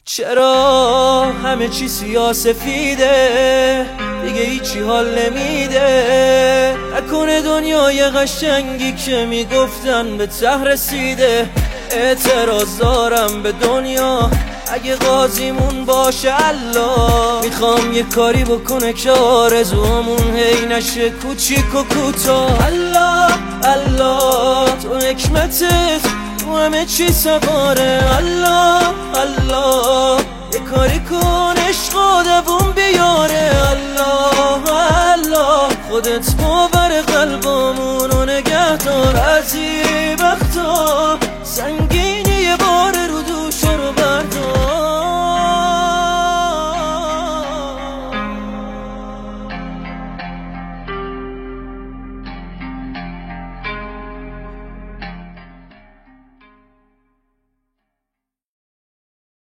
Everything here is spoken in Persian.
چرا همه چی سیاسفیده دیگه هیچی حال نمیده؟ نکنه دنیای قشنگی که میگفتن به ته رسیده؟ اعتراض دارم به دنیا اگه قاضیمون باشه الله. میخوام یه کاری بکنه که آرزومون هی نشه کوچیک و کوتاه. الله الله تو حکمتت تو همه چی سواره. الله الله یه کاری کن عشق و دووم بیاره. الله الله خودت باور قلبمون رو نگه دار. از این وقتا سنگین